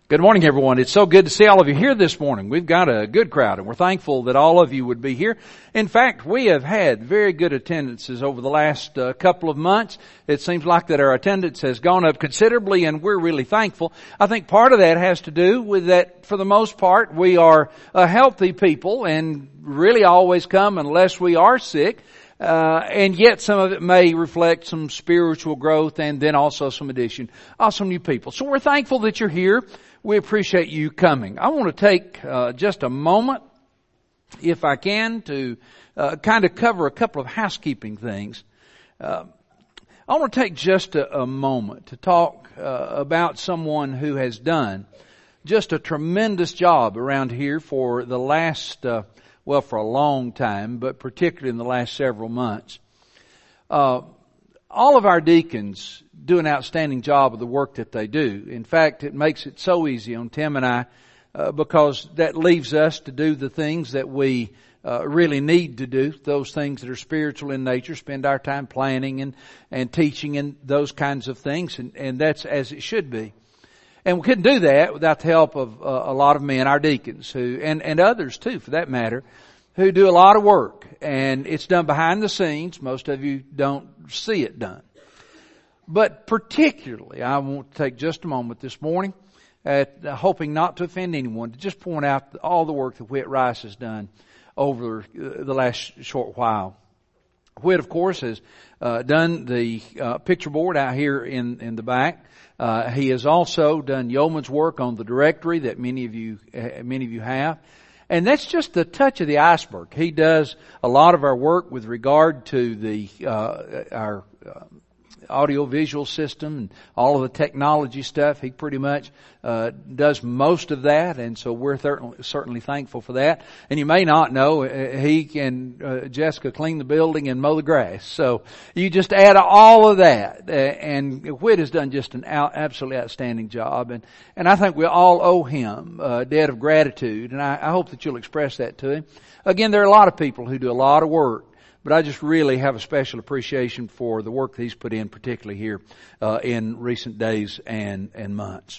Good morning, everyone. It's so good to see all of you here this morning. We've got a good crowd, and we're thankful that all of you would be here. In fact, we have had very good attendances over the last couple of months. It seems like that our attendance has gone up considerably, and we're really thankful. I think part of that has to do with that, for the most part, we are healthy people and really always come unless we are sick. And yet some of it may reflect some spiritual growth and then also some addition of some new people. So we're thankful that you're here. We appreciate you coming. I want to take just a moment, if I can, to kind of cover a couple of housekeeping things. I want to take just a moment to talk about someone who has done just a tremendous job around here for the last for a long time, but particularly in the last several months. All of our deacons do an outstanding job of the work that they do. In fact, it makes it so easy on Tim and I, because that leaves us to do the things that we really need to do, those things that are spiritual in nature, spend our time planning and teaching and those kinds of things, and that's as it should be. And we couldn't do that without the help of a lot of men, our deacons, who and others too, for that matter, who do a lot of work. And it's done behind the scenes. Most of you don't see it done. But particularly, I want to take just a moment this morning, hoping not to offend anyone, to just point out all the work that Whit Rice has done over the last short while. Whit, of course, has done the picture board out here in the back. He has also done yeoman's work on the directory that many of you have. And that's just the touch of the iceberg. He does a lot of our work with regard to our audio-visual system and all of the technology stuff. He pretty much does most of that, and so we're certainly thankful for that. And you may not know, he and Jessica clean the building and mow the grass. So you just add all of that, and Whit has done just an absolutely outstanding job. And I think we all owe him a debt of gratitude, and I hope that you'll express that to him. Again, there are a lot of people who do a lot of work, but I just really have a special appreciation for the work that he's put in, particularly here in recent days and months.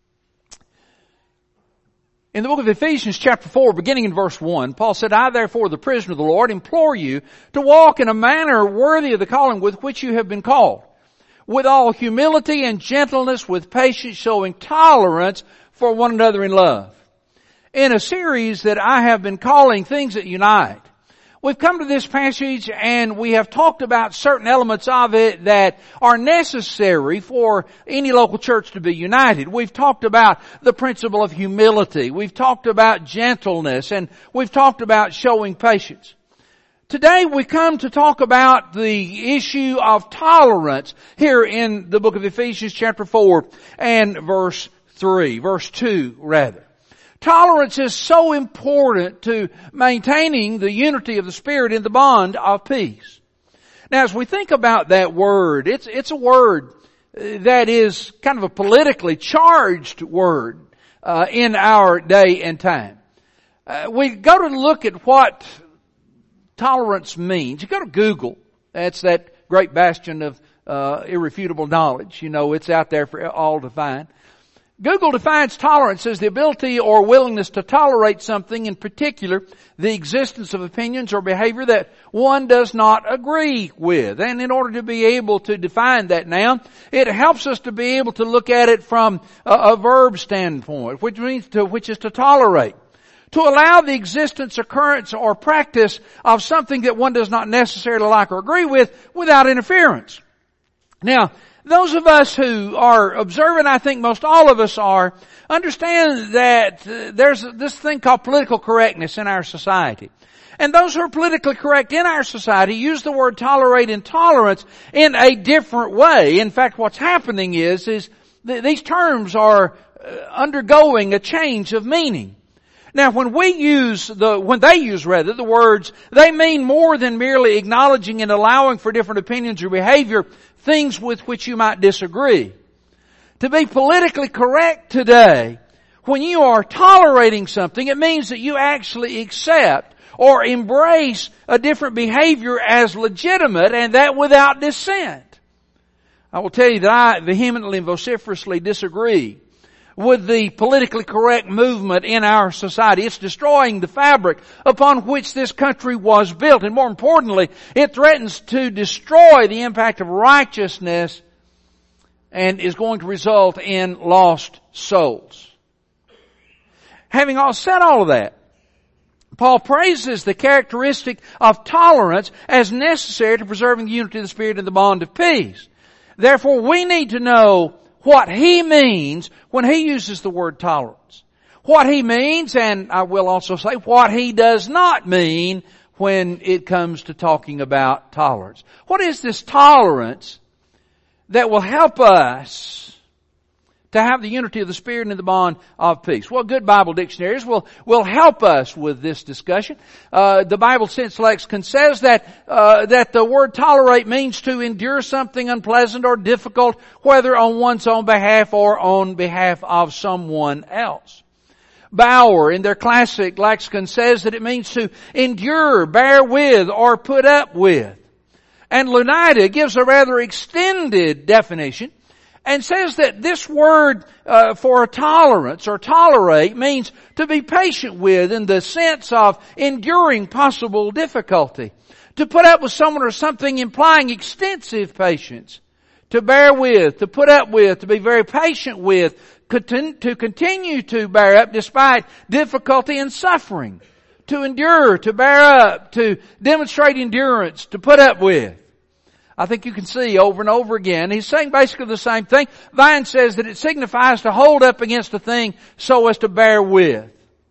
In the book of Ephesians chapter 4, beginning in verse 1, Paul said, I therefore, the prisoner of the Lord, implore you to walk in a manner worthy of the calling with which you have been called, with all humility and gentleness, with patience, showing tolerance for one another in love. In a series that I have been calling Things That Unite, we've come to this passage and we have talked about certain elements of it that are necessary for any local church to be united. We've talked about the principle of humility. We've talked about gentleness, and we've talked about showing patience. Today we come to talk about the issue of tolerance here in the book of Ephesians chapter 4 and verse 2 rather. Tolerance is so important to maintaining the unity of the Spirit in the bond of peace. Now, as we think about that word, it's a word that is kind of a politically charged word in our day and time. We go to look at what tolerance means. You go to Google. That's that great bastion of irrefutable knowledge. You know, it's out there for all to find. Google defines tolerance as the ability or willingness to tolerate something, in particular, the existence of opinions or behavior that one does not agree with. And in order to be able to define that noun, it helps us to be able to look at it from a verb standpoint, which is to tolerate. To allow the existence, occurrence, or practice of something that one does not necessarily like or agree with without interference. Now, those of us who are observant, I think most all of us are, understand that there's this thing called political correctness in our society. And those who are politically correct in our society use the word tolerate and tolerance in a different way. In fact, what's happening is these terms are undergoing a change of meaning. Now, when they use the words, they mean more than merely acknowledging and allowing for different opinions or behavior, things with which you might disagree. To be politically correct today, when you are tolerating something, it means that you actually accept or embrace a different behavior as legitimate, and that without dissent. I will tell you that I vehemently and vociferously disagree with the politically correct movement in our society. It's destroying the fabric upon which this country was built. And more importantly, it threatens to destroy the impact of righteousness and is going to result in lost souls. Having said all of that, Paul praises the characteristic of tolerance as necessary to preserving the unity of the Spirit and the bond of peace. Therefore, we need to know what he means when he uses the word tolerance. What he means, and I will also say what he does not mean when it comes to talking about tolerance. What is this tolerance that will help us to have the unity of the Spirit and the bond of peace? Well, good Bible dictionaries will help us with this discussion. The Bible Sense Lexicon says that the word tolerate means to endure something unpleasant or difficult, whether on one's own behalf or on behalf of someone else. Bauer, in their classic lexicon, says that it means to endure, bear with, or put up with. And Lunita gives a rather extended definition and says that this word for tolerance or tolerate means to be patient with in the sense of enduring possible difficulty. To put up with someone or something implying extensive patience. To bear with, to put up with, to be very patient with, to continue to bear up despite difficulty and suffering. To endure, to bear up, to demonstrate endurance, to put up with. I think you can see over and over again, he's saying basically the same thing. Vine says that it signifies to hold up against a thing so as to bear with.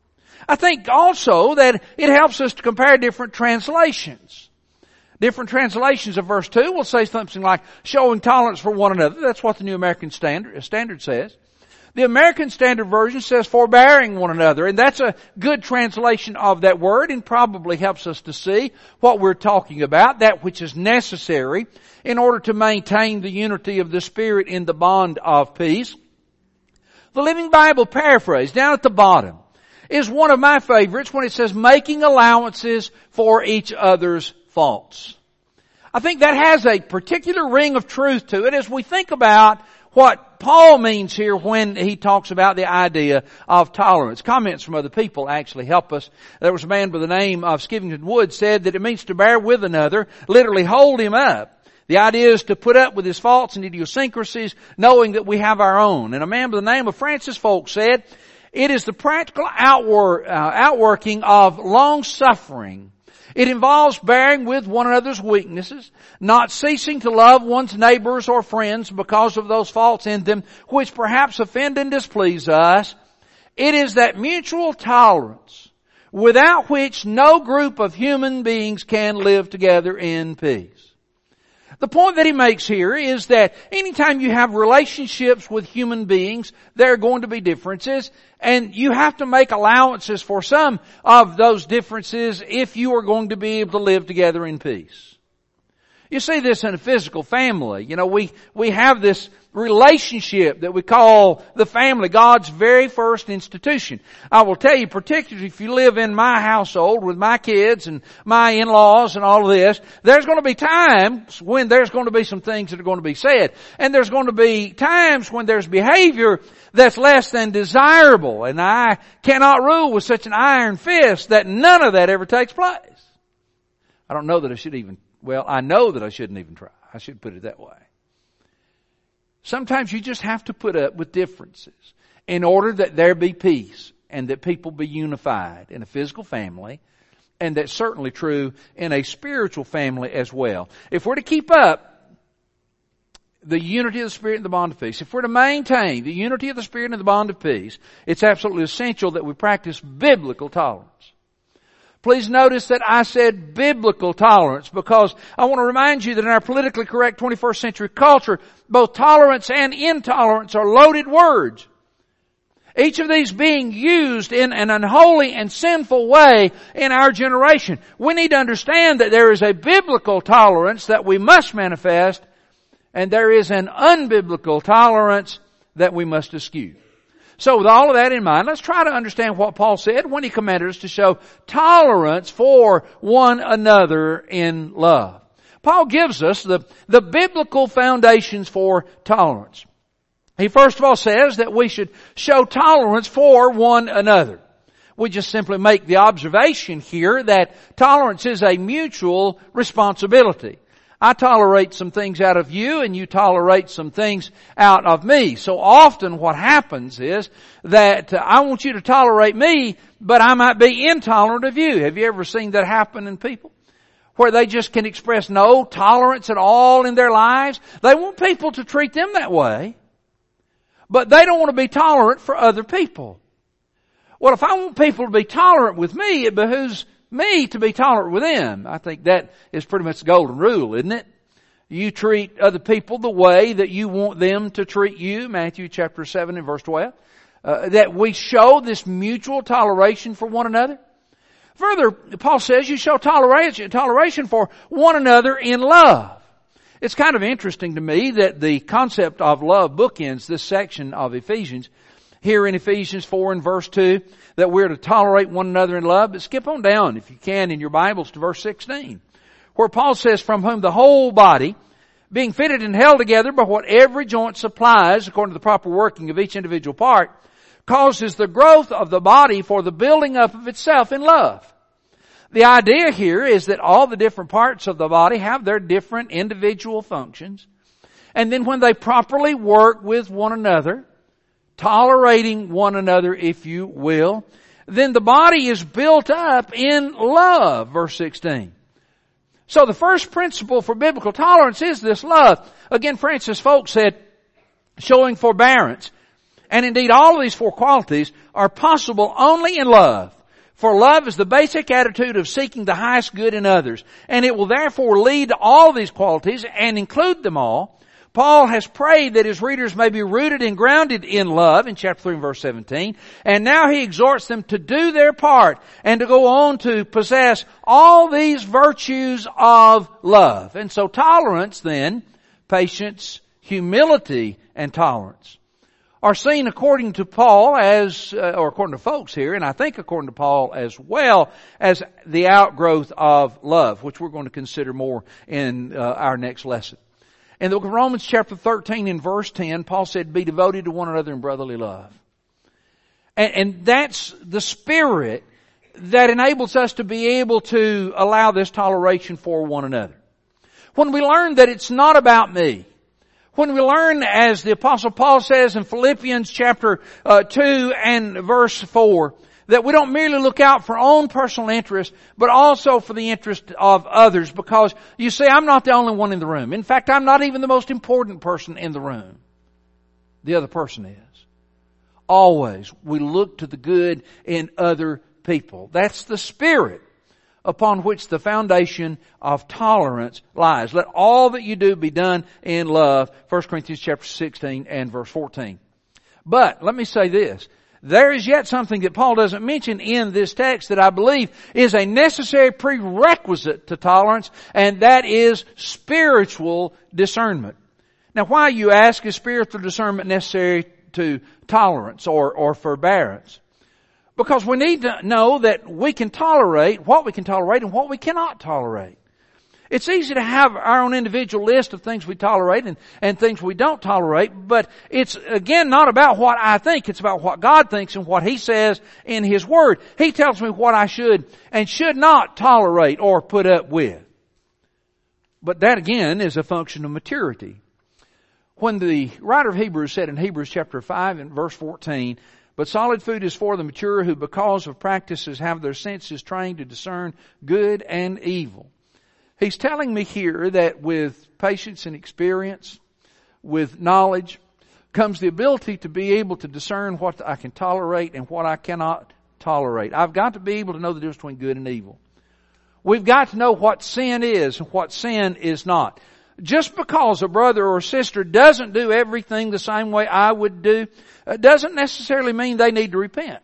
I think also that it helps us to compare different translations. Different translations of verse 2 will say something like, showing tolerance for one another. That's what the New American Standard says. The American Standard Version says forbearing one another, and that's a good translation of that word and probably helps us to see what we're talking about, that which is necessary in order to maintain the unity of the Spirit in the bond of peace. The Living Bible paraphrase down at the bottom is one of my favorites when it says making allowances for each other's faults. I think that has a particular ring of truth to it as we think about what Paul means here when he talks about the idea of tolerance. Comments from other people actually help us. There was a man by the name of Skivington Wood said that it means to bear with another, literally hold him up. The idea is to put up with his faults and idiosyncrasies, knowing that we have our own. And a man by the name of Francis Folk said, it is the practical outworking of long suffering. It involves bearing with one another's weaknesses, not ceasing to love one's neighbors or friends because of those faults in them which perhaps offend and displease us. It is that mutual tolerance without which no group of human beings can live together in peace. The point that he makes here is that anytime you have relationships with human beings, there are going to be differences, and you have to make allowances for some of those differences if you are going to be able to live together in peace. You see this in a physical family. You know, we have this relationship that we call the family, God's very first institution. I will tell you, particularly if you live in my household with my kids and my in-laws and all of this, there's going to be times when there's going to be some things that are going to be said. And there's going to be times when there's behavior that's less than desirable. And I cannot rule with such an iron fist that none of that ever takes place. I don't know that I should even, well, I know that I shouldn't even try. I should put it that way. Sometimes you just have to put up with differences in order that there be peace and that people be unified in a physical family, and that's certainly true in a spiritual family as well. If we're to keep up the unity of the Spirit and the bond of peace, if we're to maintain the unity of the Spirit and the bond of peace, it's absolutely essential that we practice biblical tolerance. Please notice that I said biblical tolerance because I want to remind you that in our politically correct 21st century culture, both tolerance and intolerance are loaded words. Each of these being used in an unholy and sinful way in our generation. We need to understand that there is a biblical tolerance that we must manifest, and there is an unbiblical tolerance that we must eschew. So with all of that in mind, let's try to understand what Paul said when he commanded us to show tolerance for one another in love. Paul gives us the biblical foundations for tolerance. He first of all says that we should show tolerance for one another. We just simply make the observation here that tolerance is a mutual responsibility. I tolerate some things out of you and you tolerate some things out of me. So often what happens is that I want you to tolerate me, but I might be intolerant of you. Have you ever seen that happen in people? Where they just can express no tolerance at all in their lives. They want people to treat them that way, but they don't want to be tolerant for other people. Well, if I want people to be tolerant with me, it behooves me to be tolerant with them. I think that is pretty much the golden rule, isn't it? You treat other people the way that you want them to treat you. Matthew chapter 7 and verse 12. That we show this mutual toleration for one another. Further, Paul says you show toleration for one another in love. It's kind of interesting to me that the concept of love bookends this section of Ephesians. Here in Ephesians 4 and verse 2, that we're to tolerate one another in love. But skip on down, if you can, in your Bibles to verse 16, where Paul says, from whom the whole body, being fitted and held together by what every joint supplies, according to the proper working of each individual part, causes the growth of the body for the building up of itself in love. The idea here is that all the different parts of the body have their different individual functions. And then when they properly work with one another, tolerating one another, if you will, then the body is built up in love, verse 16. So the first principle for biblical tolerance is this love. Again, Francis Folk said, showing forbearance. And indeed, all of these four qualities are possible only in love. For love is the basic attitude of seeking the highest good in others. And it will therefore lead to all these qualities and include them all. Paul has prayed that his readers may be rooted and grounded in love in chapter 3 and verse 17. And now he exhorts them to do their part and to go on to possess all these virtues of love. And so tolerance then, patience, humility, and tolerance are seen according to Paul or according to folks here, and I think according to Paul as well, as the outgrowth of love, which we're going to consider more in our next lesson. In the book of Romans chapter 13 and verse 10, Paul said, be devoted to one another in brotherly love. And that's the spirit that enables us to be able to allow this toleration for one another. When we learn that it's not about me, when we learn, as the Apostle Paul says in Philippians chapter 2 and verse 4, that we don't merely look out for our own personal interest, but also for the interest of others. Because, you see, I'm not the only one in the room. In fact, I'm not even the most important person in the room. The other person is. Always, we look to the good in other people. That's the spirit upon which the foundation of tolerance lies. Let all that you do be done in love. 1 Corinthians chapter 16 and verse 14. But, let me say this. There is yet something that Paul doesn't mention in this text that I believe is a necessary prerequisite to tolerance, and that is spiritual discernment. Now, why, you ask, is spiritual discernment necessary to tolerance or forbearance? Because we need to know that we can tolerate what we can tolerate and what we cannot tolerate. It's easy to have our own individual list of things we tolerate and things we don't tolerate, but it's, again, not about what I think. It's about what God thinks and what He says in His Word. He tells me what I should and should not tolerate or put up with. But that, again, is a function of maturity. When the writer of Hebrews said in Hebrews chapter 5 and verse 14, but solid food is for the mature who because of practices have their senses trained to discern good and evil. He's telling me here that with patience and experience, with knowledge, comes the ability to be able to discern what I can tolerate and what I cannot tolerate. I've got to be able to know the difference between good and evil. We've got to know what sin is and what sin is not. Just because a brother or sister doesn't do everything the same way I would do, doesn't necessarily mean they need to repent.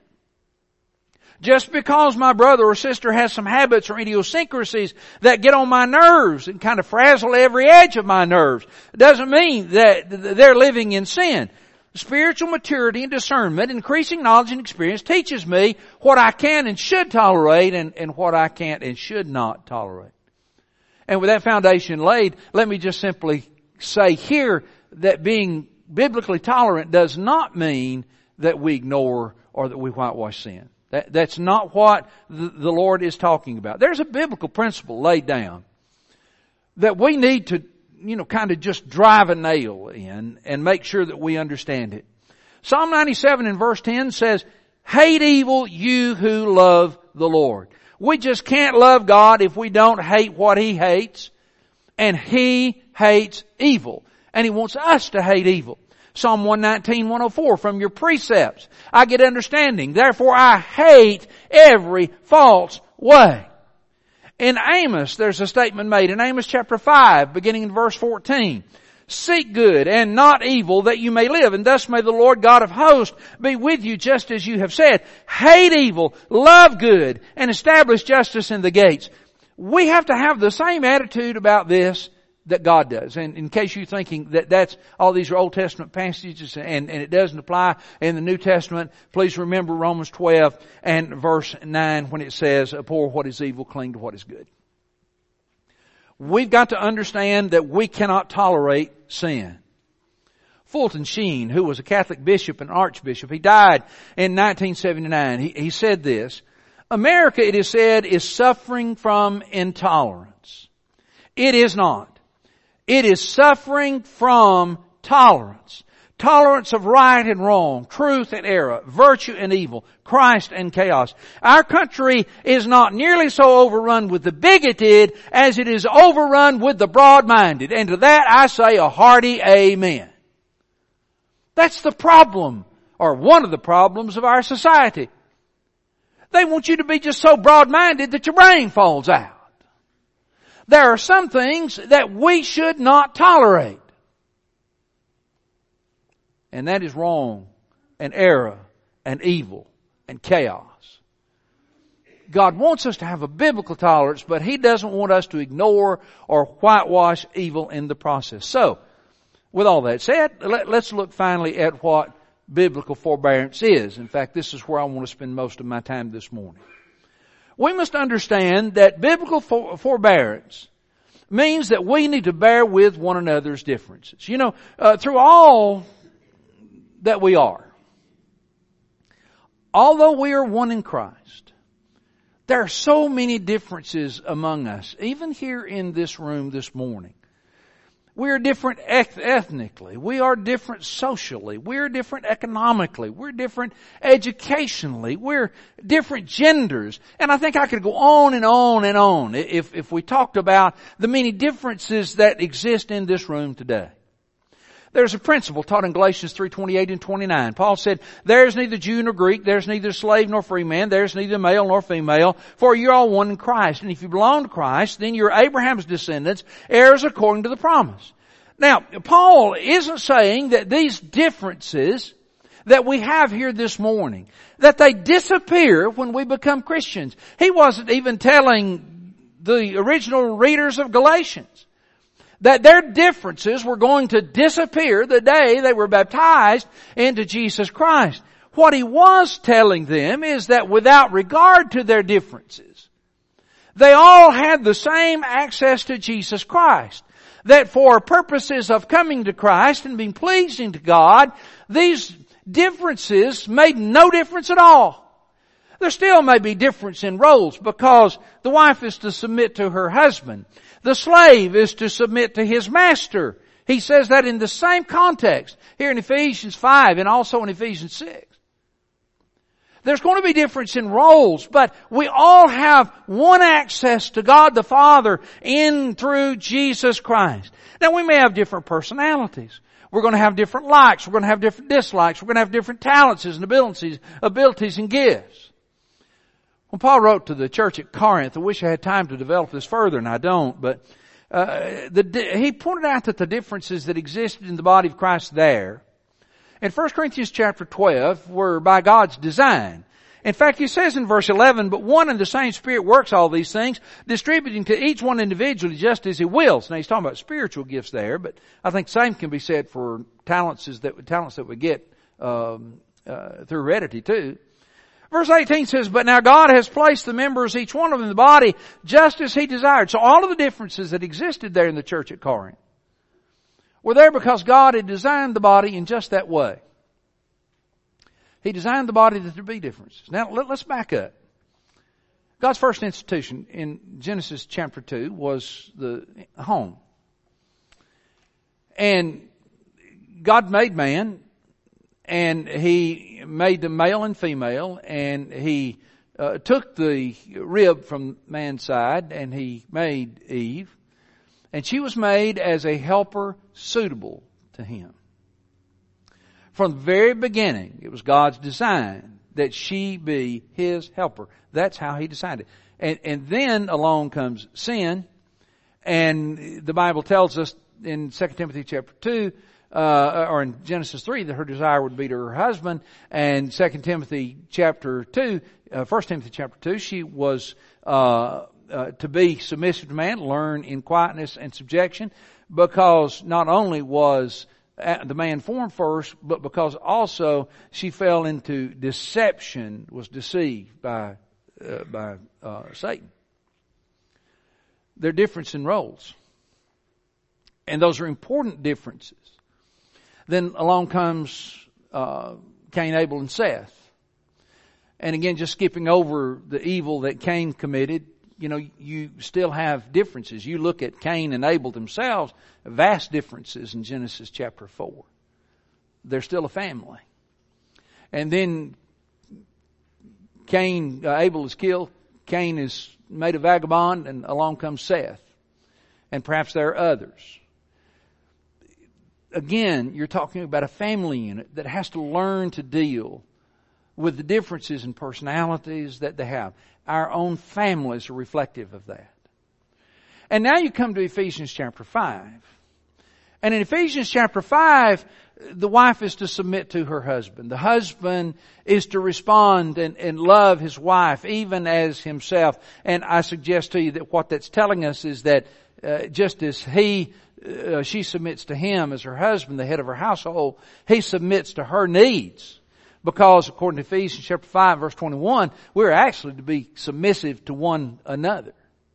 Just because my brother or sister has some habits or idiosyncrasies that get on my nerves and kind of frazzle every edge of my nerves, doesn't mean that they're living in sin. Spiritual maturity and discernment, increasing knowledge and experience teaches me what I can and should tolerate and what I can't and should not tolerate. And with that foundation laid, let me just simply say here that being biblically tolerant does not mean that we ignore or that we whitewash sin. That's not what the Lord is talking about. There's a biblical principle laid down that we need to, kind of just drive a nail in and make sure that we understand it. Psalm 97 in verse 10 says, hate evil, you who love the Lord. We just can't love God if we don't hate what He hates. And He hates evil. And He wants us to hate evil. Psalm 119, 104, from your precepts I get understanding. Therefore I hate every false way. In Amos, there's a statement made in Amos chapter 5, beginning in verse 14. Seek good and not evil that you may live, and thus may the Lord God of hosts be with you just as you have said. Hate evil, love good, and establish justice in the gates. We have to have the same attitude about this that God does. And in case you're thinking that that's all these are Old Testament passages and it doesn't apply in the New Testament, please remember Romans 12 and verse 9 when it says, abhor what is evil, cling to what is good. We've got to understand that we cannot tolerate sin. Fulton Sheen, who was a Catholic bishop and archbishop, he died in 1979. He said this, America, it is said, is suffering from intolerance. It is not. It is suffering from tolerance. Tolerance of right and wrong, truth and error, virtue and evil, Christ and chaos. Our country is not nearly so overrun with the bigoted as it is overrun with the broad-minded. And to that I say a hearty amen. That's the problem, or one of the problems of our society. They want you to be just so broad-minded that your brain falls out. There are some things that we should not tolerate. And that is wrong and error and evil and chaos. God wants us to have a biblical tolerance, but He doesn't want us to ignore or whitewash evil in the process. So, with all that said, let's look finally at what biblical forbearance is. In fact, this is where I want to spend most of my time this morning. We must understand that biblical forbearance means that we need to bear with one another's differences. Through all that we are, although we are one in Christ, there are so many differences among us, even here in this room this morning. We are different ethnically. We are different socially. We're different economically. We're different educationally. We're different genders. And I think I could go on and on and on if we talked about the many differences that exist in this room today. There's a principle taught in Galatians 3:28 and 29. Paul said, there is neither Jew nor Greek, there is neither slave nor free man, there is neither male nor female, for you're all one in Christ. And if you belong to Christ, then you're Abraham's descendants, heirs according to the promise. Now, Paul isn't saying that these differences that we have here this morning, that they disappear when we become Christians. He wasn't even telling the original readers of Galatians that their differences were going to disappear the day they were baptized into Jesus Christ. What he was telling them is that without regard to their differences, they all had the same access to Jesus Christ. That for purposes of coming to Christ and being pleasing to God, these differences made no difference at all. There still may be difference in roles because the wife is to submit to her husband. The slave is to submit to his master. He says that in the same context here in Ephesians 5 and also in Ephesians 6. There's going to be difference in roles, but we all have one access to God the Father in through Jesus Christ. Now we may have different personalities. We're going to have different likes. We're going to have different dislikes. We're going to have different talents and abilities and gifts. When Paul wrote to the church at Corinth, I wish I had time to develop this further, and I don't, but he pointed out that the differences that existed in the body of Christ there, in 1 Corinthians chapter 12, were by God's design. In fact, he says in verse 11, but one and the same Spirit works all these things, distributing to each one individually just as He wills. Now he's talking about spiritual gifts there, but I think the same can be said for talents that we get through heredity too. Verse 18 says, but now God has placed the members, each one of them in the body, just as He desired. So all of the differences that existed there in the church at Corinth were there because God had designed the body in just that way. He designed the body that there be differences. Now, let's back up. God's first institution in Genesis chapter 2 was the home. And God made man, and He made them male and female, and He took the rib from man's side, and He made Eve. And she was made as a helper suitable to him. From the very beginning, it was God's design that she be His helper. That's how He designed it. And then along comes sin. And the Bible tells us in 2 Timothy chapter 2, or in Genesis 3, that her desire would be to her husband. And 2 Timothy chapter 2, 1 Timothy chapter 2, she was to be submissive to man, learn in quietness and subjection, because not only was the man formed first, but because also she fell into deception, was deceived by Satan. There are differences in roles. And those are important differences. Then along comes Cain, Abel, and Seth. And again, just skipping over the evil that Cain committed, you still have differences. You look at Cain and Abel themselves, vast differences in Genesis chapter 4. They're still a family. And then Abel is killed. Cain is made a vagabond, and along comes Seth. And perhaps there are others. Again, you're talking about a family unit that has to learn to deal with the differences in personalities that they have. Our own families are reflective of that. And now you come to Ephesians chapter 5. And in Ephesians chapter 5, the wife is to submit to her husband. The husband is to respond and love his wife even as himself. And I suggest to you that what that's telling us is that just as she submits to him as her husband, the head of her household, he submits to her needs. Because according to Ephesians chapter 5 verse 21, we're actually to be submissive to one another.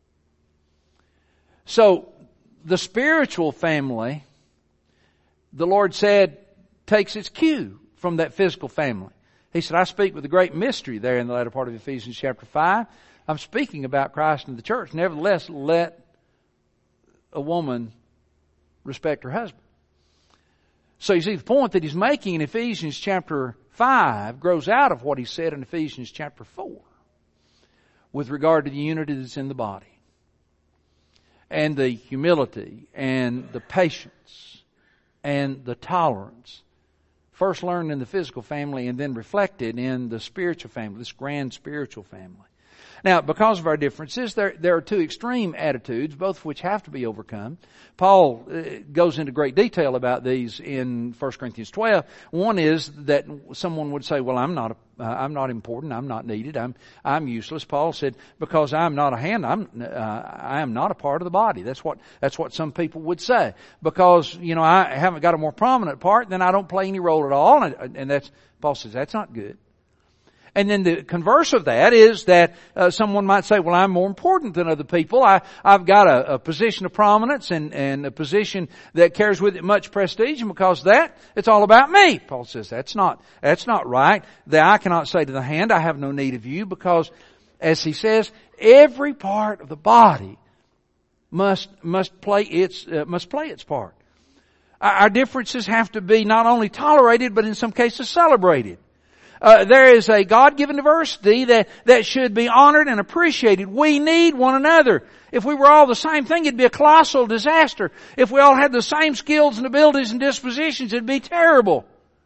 So the spiritual family, the Lord said, takes its cue from that physical family. He said, I speak with a great mystery there in the latter part of Ephesians chapter 5. I'm speaking about Christ and the church. Nevertheless, let a woman respect her husband. So you see, the point that he's making in Ephesians chapter 5 grows out of what he said in Ephesians chapter 4 with regard to the unity that's in the body and the humility and the patience and the tolerance, first learned in the physical family and then reflected in the spiritual family, this grand spiritual family. Now, because of our differences, there are two extreme attitudes, both of which have to be overcome. Paul goes into great detail about these in 1 Corinthians 12. One is that someone would say, well, I'm not important, I'm not needed, I'm useless. Paul said, because I'm not a hand, I am not a part of the body. That's what some people would say. Because, I haven't got a more prominent part, then I don't play any role at all. And Paul says, that's not good. And then the converse of that is that someone might say, well, I'm more important than other people. I've got a position of prominence and a position that carries with it much prestige, and because of that, it's all about me. Paul says that's not right. That I cannot say to the hand, I have no need of you, because, as he says, every part of the body must play its part. Our differences have to be not only tolerated, but in some cases celebrated. There is a God-given diversity that should be honored and appreciated. We need one another. If we were all the same thing, it'd be a colossal disaster. If we all had the same skills and abilities and dispositions, it'd be terrible.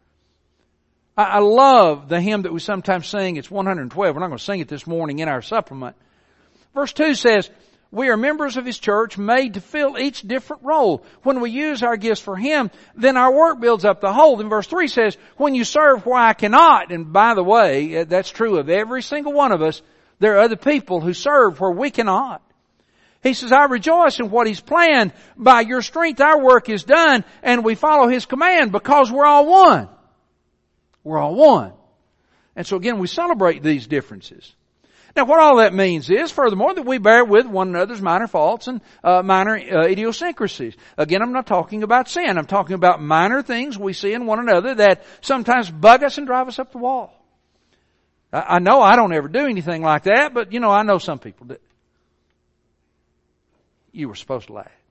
I love the hymn that we sometimes sing. It's 112. We're not going to sing it this morning in our supplement. Verse 2 says, we are members of His church, made to fill each different role. When we use our gifts for Him, then our work builds up the whole. Then verse 3 says, when you serve where I cannot, and by the way, that's true of every single one of us, there are other people who serve where we cannot. He says, I rejoice in what He's planned. By your strength our work is done, and we follow His command because we're all one. We're all one. And so again, we celebrate these differences. Now what all that means is, furthermore, that we bear with one another's minor faults and minor idiosyncrasies. Again, I'm not talking about sin. I'm talking about minor things we see in one another that sometimes bug us and drive us up the wall. I know I don't ever do anything like that, but I know some people do. You were supposed to laugh.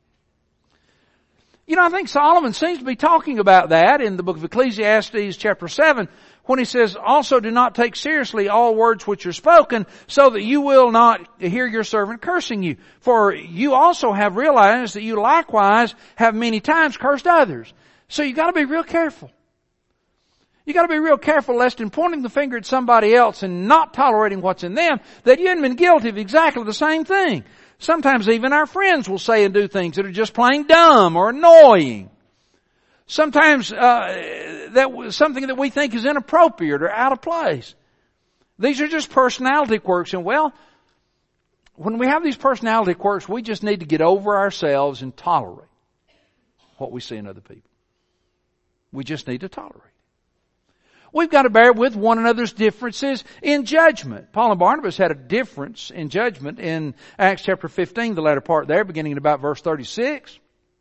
I think Solomon seems to be talking about that in the book of Ecclesiastes chapter 7 when he says, also do not take seriously all words which are spoken so that you will not hear your servant cursing you. For you also have realized that you likewise have many times cursed others. So you got to be real careful. You got to be real careful lest in pointing the finger at somebody else and not tolerating what's in them, that you haven't been guilty of exactly the same thing. Sometimes even our friends will say and do things that are just plain dumb or annoying. Sometimes something that we think is inappropriate or out of place. These are just personality quirks. And when we have these personality quirks, we just need to get over ourselves and tolerate what we see in other people. We just need to tolerate. We've got to bear with one another's differences in judgment. Paul and Barnabas had a difference in judgment in Acts chapter 15, the latter part there, beginning at about verse 36.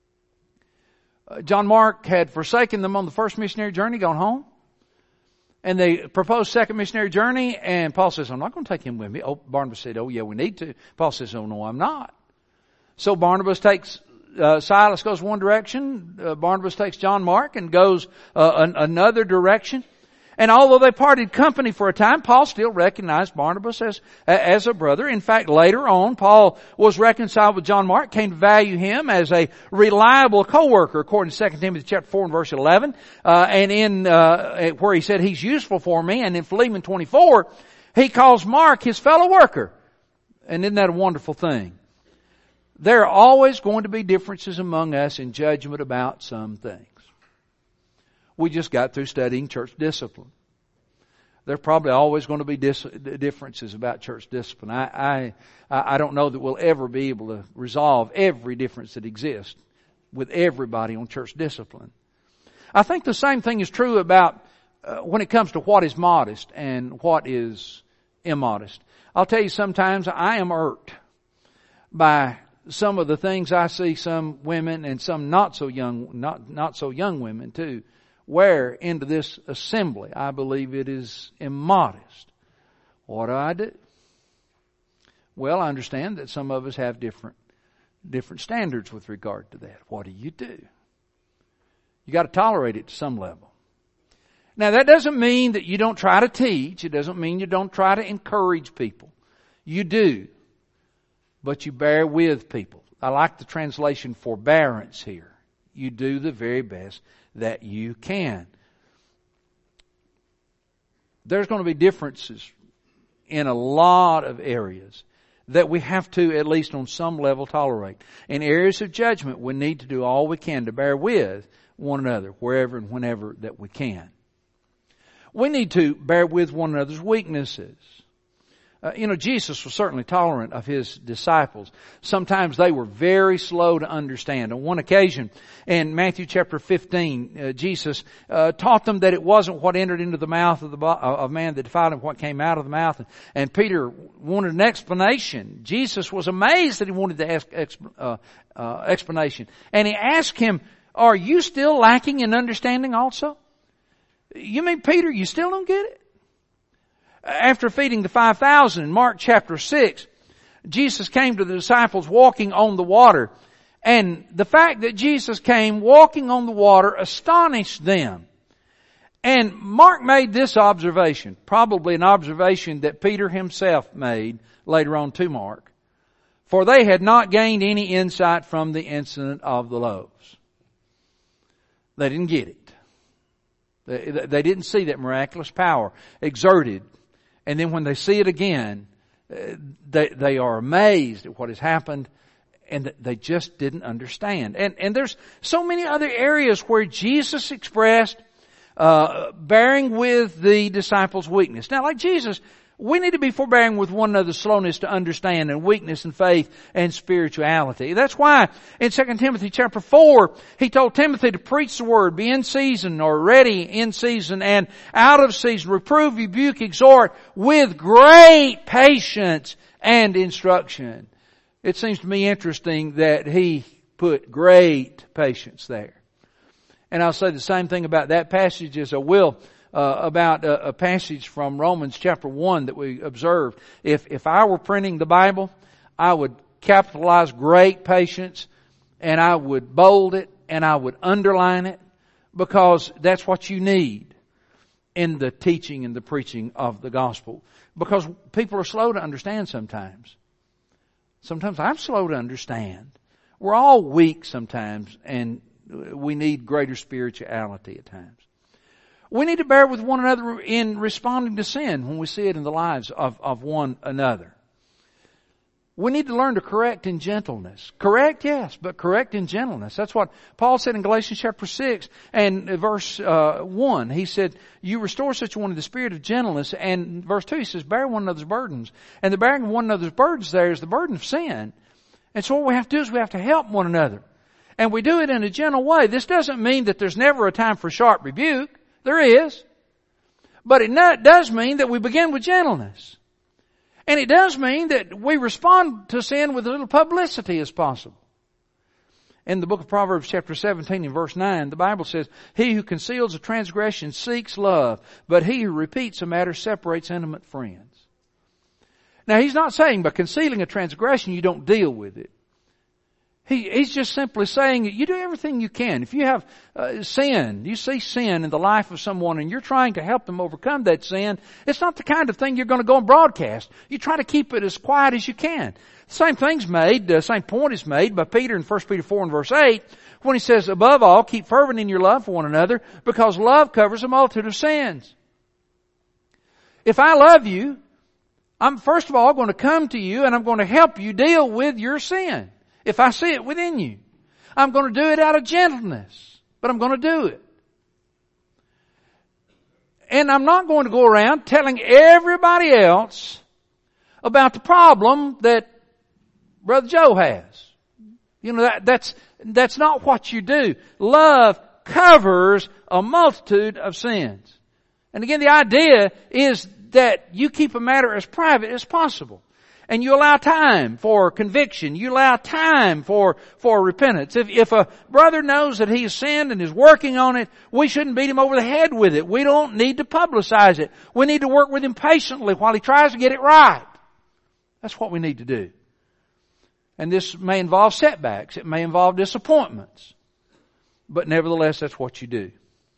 John Mark had forsaken them on the first missionary journey, gone home. And they proposed second missionary journey, and Paul says, I'm not going to take him with me. Oh, Barnabas said, oh yeah, we need to. Paul says, oh no, I'm not. So Barnabas takes Silas goes one direction. Barnabas takes John Mark and goes another direction. And although they parted company for a time, Paul still recognized Barnabas as a brother. In fact, later on, Paul was reconciled with John Mark, came to value him as a reliable co-worker, according to 2 Timothy chapter 4 and verse 11. And in where he said he's useful for me, and in Philemon 24, he calls Mark his fellow worker. And isn't that a wonderful thing? There are always going to be differences among us in judgment about some things. We just got through studying church discipline. There's probably always going to be differences about church discipline. I don't know that we'll ever be able to resolve every difference that exists with everybody on church discipline. I think the same thing is true about when it comes to what is modest and what is immodest. I'll tell you, sometimes I am irked by some of the things I see some women and some not so young women too wear into this assembly. I believe it is immodest. What do? Well, I understand that some of us have different standards with regard to that. What do? You got to tolerate it to some level. Now that doesn't mean that you don't try to teach. It doesn't mean you don't try to encourage people. You do. But you bear with people. I like the translation forbearance here. You do the very best that you can. There's going to be differences in a lot of areas that we have to, at least on some level, tolerate. In areas of judgment, we need to do all we can to bear with one another, wherever and whenever that we can. We need to bear with one another's weaknesses. Jesus was certainly tolerant of His disciples. Sometimes they were very slow to understand. On one occasion, in Matthew chapter 15, Jesus taught them that it wasn't what entered into the mouth of man that defiled him, what came out of the mouth. And Peter wanted an explanation. Jesus was amazed that he wanted to ask explanation. And he asked him, are you still lacking in understanding also? You mean, Peter, you still don't get it? After feeding the 5,000 in Mark chapter 6, Jesus came to the disciples walking on the water. And the fact that Jesus came walking on the water astonished them. And Mark made this observation, probably an observation that Peter himself made later on to Mark. For they had not gained any insight from the incident of the loaves. They didn't get it. They didn't see that miraculous power exerted. And then when they see it again, they are amazed at what has happened, and they just didn't understand. And there's so many other areas where Jesus expressed bearing with the disciples' weakness. Now, like Jesus, We need to be forbearing with one another's slowness to understand and weakness in faith and spirituality. That's why in 2 Timothy chapter 4, he told Timothy to preach the word, be in season or ready in season and out of season, reprove, rebuke, exhort with great patience and instruction. It seems to me interesting that he put great patience there. And I'll say the same thing about that passage as I will about a passage from Romans chapter 1 that we observed. If I were printing the Bible, I would capitalize great patience and I would bold it and I would underline it, because that's what you need in the teaching and the preaching of the gospel. Because people are slow to understand sometimes. Sometimes I'm slow to understand. We're all weak sometimes, and we need greater spirituality at times. We need to bear with one another in responding to sin when we see it in the lives of one another. We need to learn to correct in gentleness. Correct, yes, but correct in gentleness. That's what Paul said in Galatians chapter 6 and verse 1. He said, you restore such a one in the spirit of gentleness. And verse 2, he says, bear one another's burdens. And the bearing of one another's burdens there is the burden of sin. And so what we have to do is we have to help one another. And we do it in a gentle way. This doesn't mean that there's never a time for sharp rebuke. There is. But it does mean that we begin with gentleness. And it does mean that we respond to sin with as little publicity as possible. In the book of Proverbs chapter 17 and verse 9, the Bible says, he who conceals a transgression seeks love, but he who repeats a matter separates intimate friends. Now he's not saying by concealing a transgression you don't deal with it. He's just simply saying that you do everything you can. If you have sin, you see sin in the life of someone and you're trying to help them overcome that sin, it's not the kind of thing you're going to go and broadcast. You try to keep it as quiet as you can. The same point is made by Peter in 1 Peter 4 and verse 8 when he says, above all, keep fervent in your love for one another, because love covers a multitude of sins. If I love you, I'm first of all going to come to you and I'm going to help you deal with your sin. If I see it within you, I'm going to do it out of gentleness, but I'm going to do it. And I'm not going to go around telling everybody else about the problem that Brother Joe has. You know, that's not what you do. Love covers a multitude of sins. And again, the idea is that you keep a matter as private as possible. And you allow time for conviction. You allow time for repentance. If a brother knows that he has sinned and is working on it, we shouldn't beat him over the head with it. We don't need to publicize it. We need to work with him patiently while he tries to get it right. That's what we need to do. And this may involve setbacks. It may involve disappointments. But nevertheless, that's what you do.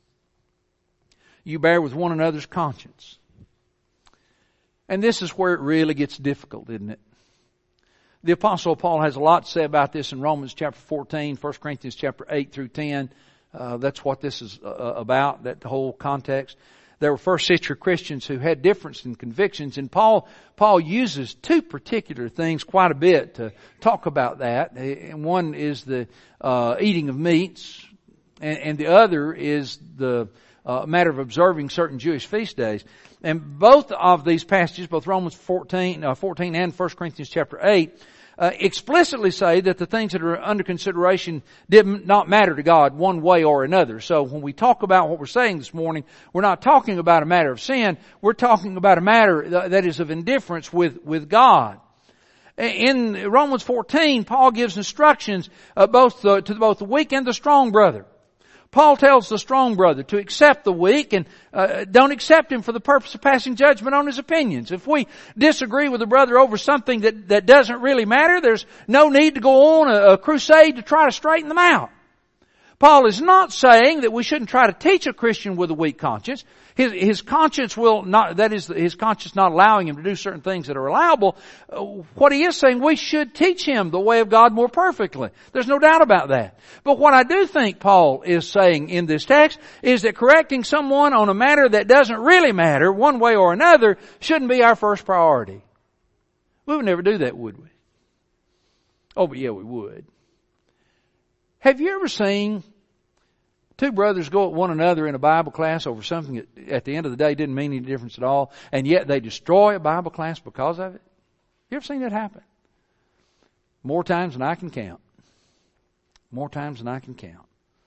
You bear with one another's conscience. And this is where it really gets difficult, isn't it? The Apostle Paul has a lot to say about this in Romans chapter 14, 1 Corinthians chapter 8 through 10. That's what this is about, that whole context. There were first century Christians who had difference in convictions, and Paul uses two particular things quite a bit to talk about that. And one is the eating of meats, and the other is the matter of observing certain Jewish feast days. And both of these passages, both Romans 14 and 1 Corinthians chapter 8, explicitly say that the things that are under consideration did not matter to God one way or another. So when we talk about what we're saying this morning, we're not talking about a matter of sin. We're talking about a matter that is of indifference with God. In Romans 14, Paul gives instructions to both the weak and the strong brother. Paul tells the strong brother to accept the weak and don't accept him for the purpose of passing judgment on his opinions. If we disagree with a brother over something that doesn't really matter, there's no need to go on a crusade to try to straighten them out. Paul is not saying that we shouldn't try to teach a Christian with a weak conscience. His conscience will not, that is, his conscience not allowing him to do certain things that are allowable. What he is saying, we should teach him the way of God more perfectly. There's no doubt about that. But what I do think Paul is saying in this text is that correcting someone on a matter that doesn't really matter, one way or another, shouldn't be our first priority. We would never do that, would we? Oh, but yeah, we would. Have you ever seen Two brothers go at one another in a Bible class over something that at the end of the day didn't mean any difference at all, and yet they destroy a Bible class because of it. You ever seen that happen? More times than I can count. More times than I can count.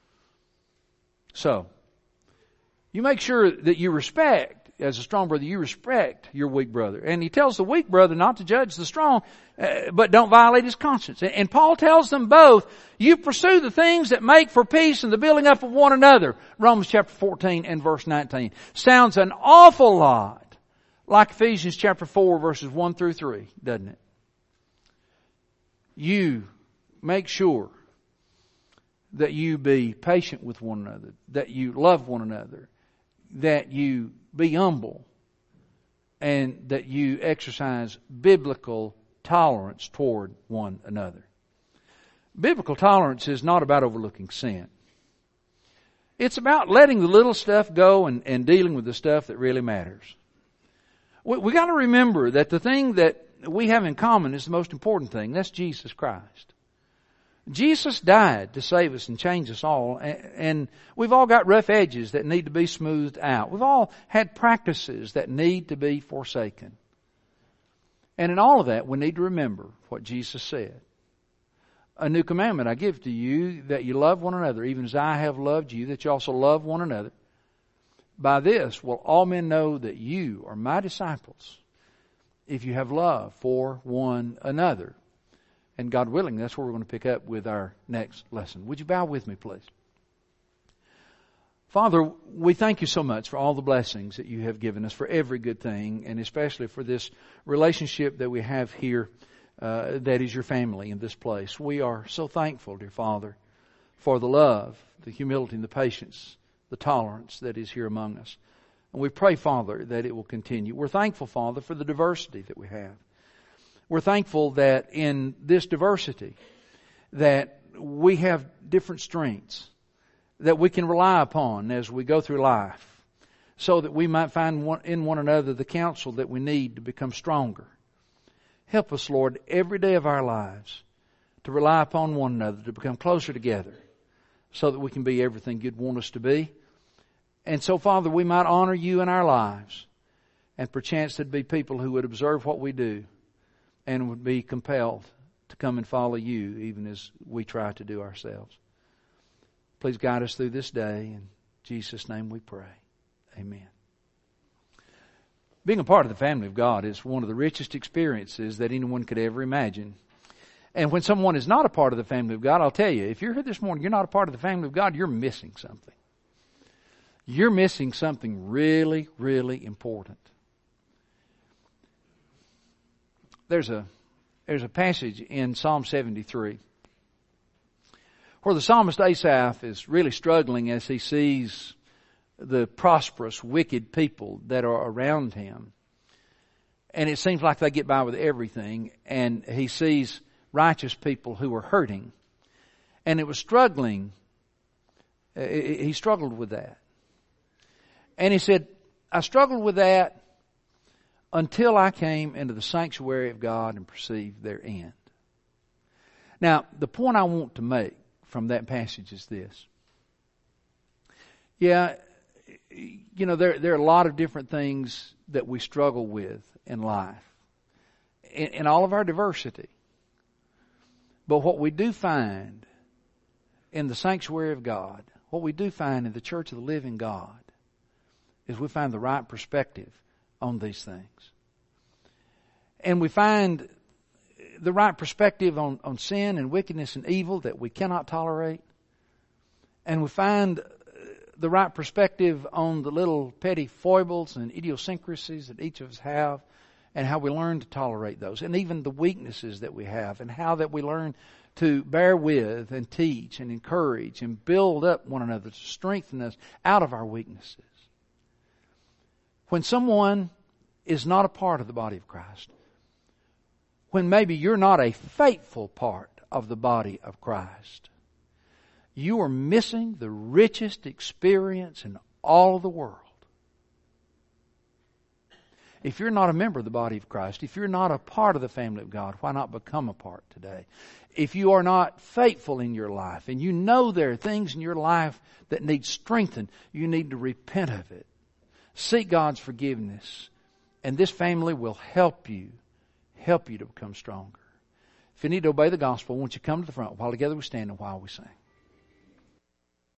So, you make sure that you respect, as a strong brother, you respect your weak brother. And he tells the weak brother not to judge the strong, but don't violate his conscience. And Paul tells them both, you pursue the things that make for peace and the building up of one another. Romans chapter 14 and verse 19. Sounds an awful lot like Ephesians chapter 4 verses 1 through 3, doesn't it? You make sure that you be patient with one another, that you love one another, that you be humble, and that you exercise biblical tolerance toward one another. Biblical tolerance is not about overlooking sin. It's about letting the little stuff go and dealing with the stuff that really matters. We got to remember that the thing that we have in common is the most important thing. That's Jesus Christ. Jesus died to save us and change us all, and we've all got rough edges that need to be smoothed out. We've all had practices that need to be forsaken. And in all of that, we need to remember what Jesus said. A new commandment I give to you, that you love one another, even as I have loved you, that you also love one another. By this will all men know that you are my disciples, if you have love for one another. And God willing, that's where we're going to pick up with our next lesson. Would you bow with me, please? Father, we thank you so much for all the blessings that you have given us, for every good thing, and especially for this relationship that we have here that is your family in this place. We are so thankful, dear Father, for the love, the humility, and the patience, the tolerance that is here among us. And we pray, Father, that it will continue. We're thankful, Father, for the diversity that we have. We're thankful that in this diversity that we have different strengths that we can rely upon as we go through life, so that we might find in one another the counsel that we need to become stronger. Help us, Lord, every day of our lives to rely upon one another, to become closer together, so that we can be everything you'd want us to be. And so, Father, we might honor you in our lives, and perchance there'd be people who would observe what we do and would be compelled to come and follow you, even as we try to do ourselves. Please guide us through this day. In Jesus' name we pray. Amen. Being a part of the family of God is one of the richest experiences that anyone could ever imagine. And when someone is not a part of the family of God, I'll tell you, if you're here this morning, you're not a part of the family of God, you're missing something. You're missing something really, really important. There's a passage in Psalm 73 where the psalmist Asaph is really struggling as he sees the prosperous, wicked people that are around him. And it seems like they get by with everything. And he sees righteous people who are hurting. And it was struggling. He struggled with that. And he said, I struggled with that until I came into the sanctuary of God and perceived their end. Now, the point I want to make from that passage is this. Yeah, you know, there are a lot of different things that we struggle with in life, in all of our diversity. But what we do find in the sanctuary of God, what we do find in the church of the living God, is we find the right perspective on these things. And we find the right perspective on sin and wickedness and evil that we cannot tolerate. And we find the right perspective on the little petty foibles and idiosyncrasies that each of us have, and how we learn to tolerate those, and even the weaknesses that we have, and how that we learn to bear with and teach and encourage and build up one another to strengthen us out of our weaknesses. When someone is not a part of the body of Christ, when maybe you're not a faithful part of the body of Christ, you are missing the richest experience in all of the world. If you're not a member of the body of Christ, if you're not a part of the family of God, why not become a part today? If you are not faithful in your life and you know there are things in your life that need strengthened, you need to repent of it. Seek God's forgiveness. And this family will help you to become stronger. If you need to obey the gospel, won't you come to the front while together we stand and while we sing.